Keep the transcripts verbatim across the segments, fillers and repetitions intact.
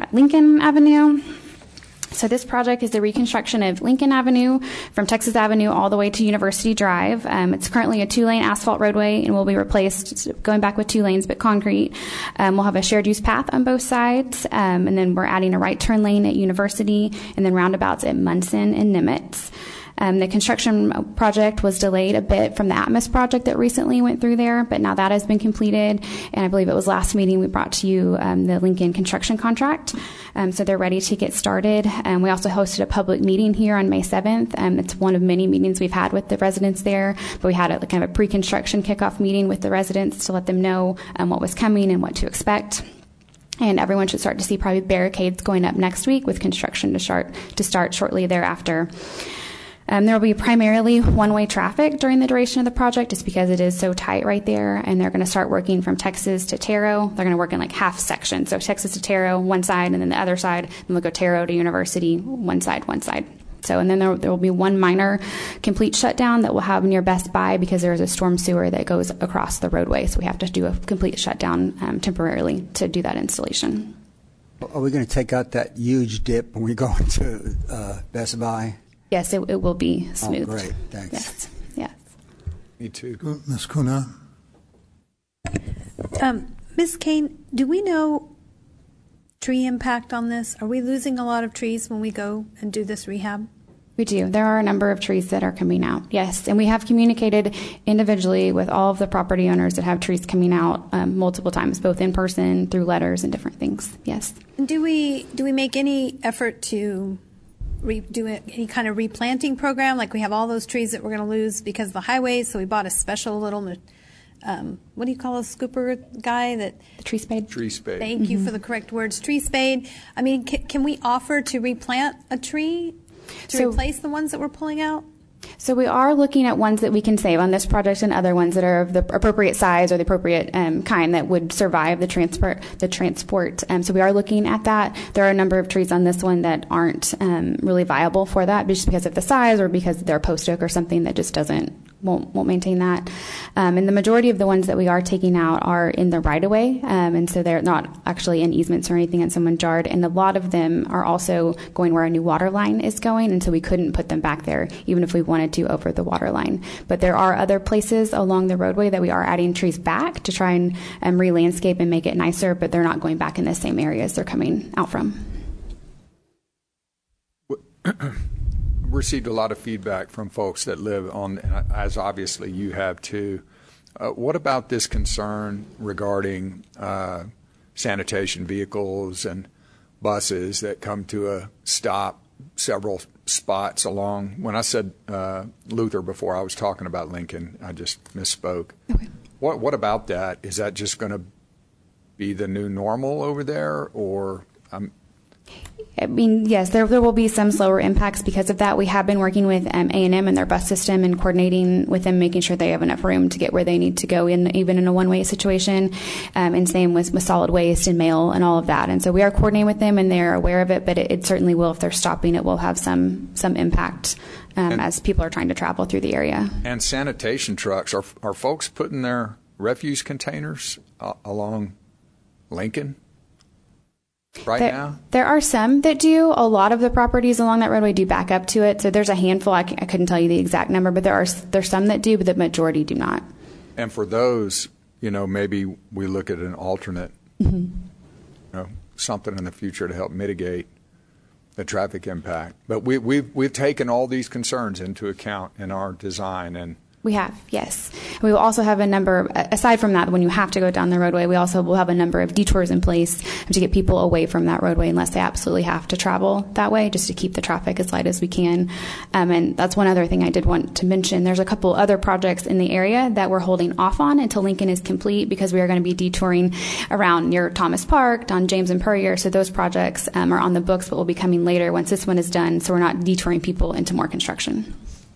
at Lincoln Avenue. So this project is the reconstruction of Lincoln Avenue from Texas Avenue all the way to University Drive. Um, it's currently a two-lane asphalt roadway and will be replaced, going back with two lanes, but concrete. Um, we'll have a shared use path on both sides, um, and then we're adding a right turn lane at University and then roundabouts at Munson and Nimitz. Um, the construction project was delayed a bit from the Atmos project that recently went through there, but now that has been completed, and I believe it was last meeting we brought to you um, the Lincoln construction contract. Um, so they're ready to get started. Um, we also hosted a public meeting here on May seventh. Um, it's one of many meetings we've had with the residents there, but we had a kind of a pre-construction kickoff meeting with the residents to let them know um, what was coming and what to expect. And everyone should start to see probably barricades going up next week with construction to start, to start shortly thereafter. Um, there will be primarily one-way traffic during the duration of the project just because it is so tight right there, and they're going to start working from Texas to Terro. They're going to work in like half sections, so Texas to Terro, one side, and then the other side, and they'll go Terro to University, one side, one side. So, and then there, there will be one minor complete shutdown that we'll have near Best Buy because there is a storm sewer that goes across the roadway, so we have to do a complete shutdown um, temporarily to do that installation. Are we going to take out that huge dip when we go into uh, Best Buy? Yes, it, it will be smooth. Oh, great. Thanks. Yes. Yes. Me too. Miz Kuna. Um, Miz Kane, do we know tree impact on this? Are we losing a lot of trees when we go and do this rehab? We do. There are a number of trees that are coming out, yes. And we have communicated individually with all of the property owners that have trees coming out um, multiple times, both in person, through letters, and different things, yes. And do we, do we make any effort to Re- do any kind of replanting program? Like we have all those trees that we're going to lose because of the highways, so we bought a special little, um, what do you call a scooper guy? That the tree spade. Tree spade. Thank mm-hmm. you for the correct words. Tree spade. I mean, can, can we offer to replant a tree to so, replace the ones that we're pulling out? So we are looking at ones that we can save on this project and other ones that are of the appropriate size or the appropriate um, kind that would survive the transport. The transport. Um, so we are looking at that. There are a number of trees on this one that aren't um, really viable for that, just because of the size or because they're post oak or something that just doesn't won't won't maintain that. Um, and the majority of the ones that we are taking out are in the right of way, um, and so they're not actually in easements or anything in someone's yard. And a lot of them are also going where a new water line is going, and so we couldn't put them back there even if we wanted to over the water line. But there are other places along the roadway that we are adding trees back to try and um, re-landscape and make it nicer, but they're not going back in the same areas they're coming out from. Received a lot of feedback from folks that live on, as obviously you have too. Uh, what about this concern regarding uh, sanitation vehicles and buses that come to a stop several spots along? When I said uh, Luther before, I was talking about Lincoln. I just misspoke. Okay. What What about that? Is that just going to be the new normal over there, or? Um, I mean, yes, there there will be some slower impacts because of that. We have been working with um, A and M and their bus system and coordinating with them, making sure they have enough room to get where they need to go, in even in a one-way situation, um, and same with, with solid waste and mail and all of that. And so we are coordinating with them, and they're aware of it, but it, it certainly will, if they're stopping, it will have some some impact um, and, as people are trying to travel through the area. And sanitation trucks, are, are folks putting their refuse containers uh, along Lincoln? Right there, now? There are some that do. A lot of the properties along that roadway do back up to it. So there's a handful. I, I couldn't tell you the exact number, but there are there's some that do, but the majority do not. And for those, you know, maybe we look at an alternate, mm-hmm. you know, something in the future to help mitigate the traffic impact. But we, we've we've taken all these concerns into account in our design. And we have, yes. We will also have a number, aside from that, when you have to go down the roadway, we also will have a number of detours in place to get people away from that roadway unless they absolutely have to travel that way, just to keep the traffic as light as we can. Um, and that's one other thing I did want to mention. There's a couple other projects in the area that we're holding off on until Lincoln is complete, because we are going to be detouring around near Thomas Park, on James and Puryear. So those projects um, are on the books, but will be coming later once this one is done, so we're not detouring people into more construction.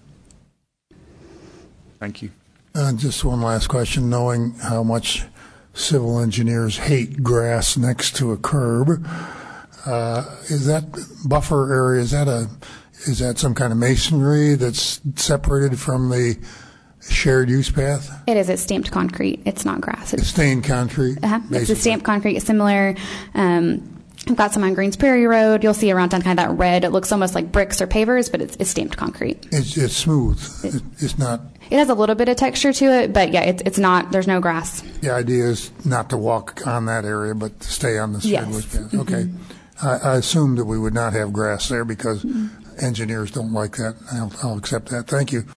Thank you. Uh, just one last question. Knowing how much civil engineers hate grass next to a curb, uh, is that buffer area, is that a, is that some kind of masonry that's separated from the shared use path? It is. It's stamped concrete. It's not grass. It's, it's stained concrete? Uh-huh. It's a stamped concrete, similar um, We've got some on Greens Prairie Road. You'll see around town kind of that red. It looks almost like bricks or pavers, but it's, it's stamped concrete. It's, it's smooth. It, it's not. It has a little bit of texture to it, but yeah, it's it's not. There's no grass. The idea is not to walk on that area, but to stay on the Sedgwick Yes. path. Mm-hmm. Okay. I, I assumed that we would not have grass there because mm-hmm. engineers don't like that. I'll, I'll accept that. Thank you.